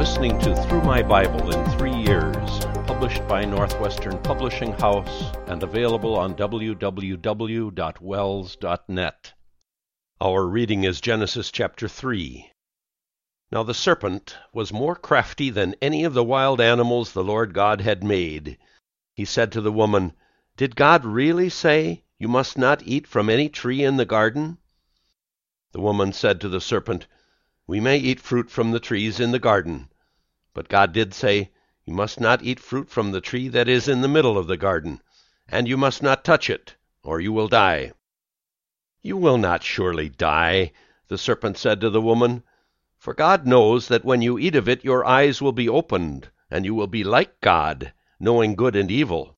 listening to Through My Bible in 3 Years, published by Northwestern Publishing House and available on www.wells.net. Our reading is Genesis chapter 3. Now the serpent was more crafty than any of the wild animals the Lord God had made. He said to the woman, "Did God really say, 'You must not eat from any tree in the garden'?" The woman said to the serpent, "We may eat fruit from the trees in the garden. But God did say, 'You must not eat fruit from the tree that is in the middle of the garden, and you must not touch it, or you will die.'" "You will not surely die," the serpent said to the woman, "for God knows that when you eat of it your eyes will be opened, and you will be like God, knowing good and evil."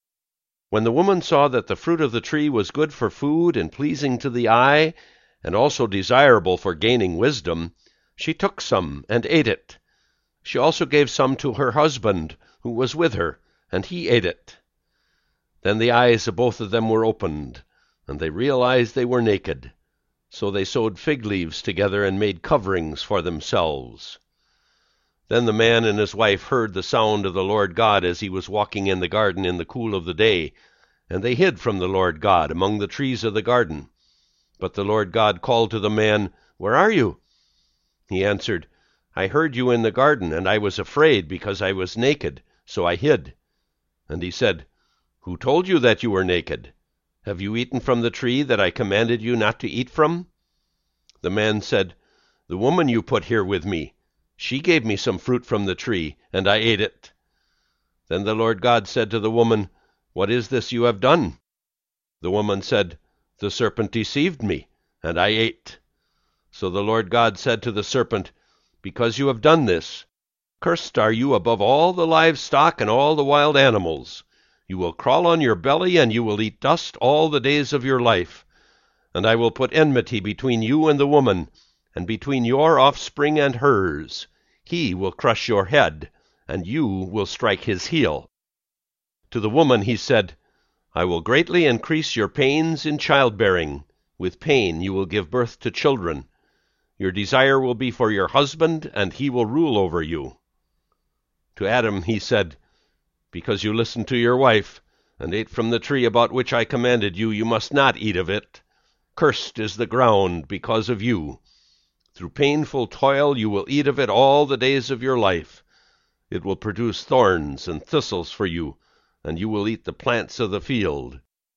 When the woman saw that the fruit of the tree was good for food and pleasing to the eye, and also desirable for gaining wisdom, she took some and ate it. She also gave some to her husband, who was with her, and he ate it. Then the eyes of both of them were opened, and they realized they were naked. So they sewed fig leaves together and made coverings for themselves. Then the man and his wife heard the sound of the Lord God as he was walking in the garden in the cool of the day, and they hid from the Lord God among the trees of the garden. But the Lord God called to the man, "Where are you?" He answered, "I heard you in the garden, and I was afraid because I was naked, so I hid." And he said, "Who told you that you were naked? Have you eaten from the tree that I commanded you not to eat from?" The man said, "The woman you put here with me, she gave me some fruit from the tree, and I ate it." Then the Lord God said to the woman, "What is this you have done?" The woman said, "The serpent deceived me, and I ate." So the Lord God said to the serpent, "Because you have done this, cursed are you above all the livestock and all the wild animals. You will crawl on your belly, and you will eat dust all the days of your life. And I will put enmity between you and the woman, and between your offspring and hers. He will crush your head, and you will strike his heel." To the woman he said, "I will greatly increase your pains in childbearing. With pain you will give birth to children. Your desire will be for your husband, and he will rule over you." To Adam he said, "Because you listened to your wife, and ate from the tree about which I commanded you, you must not eat of it. Cursed is the ground because of you. Through painful toil you will eat of it all the days of your life. It will produce thorns and thistles for you, and you will eat the plants of the field.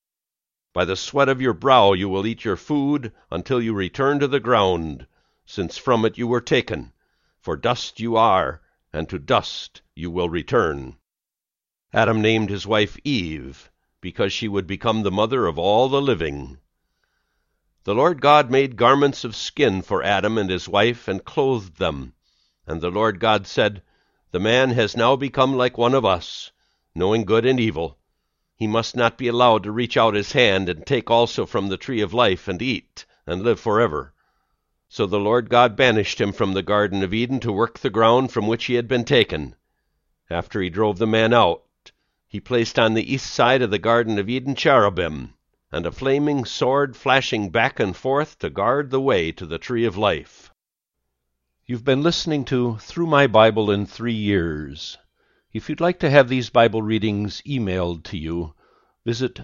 By the sweat of your brow you will eat your food until you return to the ground, since from it you were taken. For dust you are, and to dust you will return." Adam named his wife Eve, because she would become the mother of all the living. The Lord God made garments of skin for Adam and his wife, and clothed them. And the Lord God said, "The man has now become like one of us, knowing good and evil. He must not be allowed to reach out his hand and take also from the tree of life and eat, and live forever." So the Lord God banished him from the Garden of Eden to work the ground from which he had been taken. After he drove the man out, he placed on the east side of the Garden of Eden cherubim, and a flaming sword flashing back and forth to guard the way to the tree of life. You've been listening to Through My Bible in 3 Years. If you'd like to have these Bible readings emailed to you, visit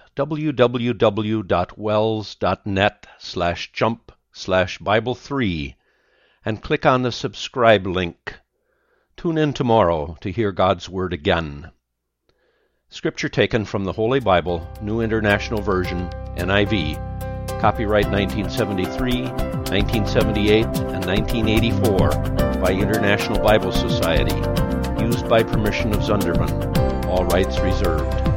www.wells.net/jump/Bible3 and click on the subscribe link. Tune in tomorrow to hear God's Word again. Scripture taken from the Holy Bible, New International Version, NIV, copyright 1973, 1978, and 1984 by International Bible Society. Used by permission of Zunderman. All rights reserved.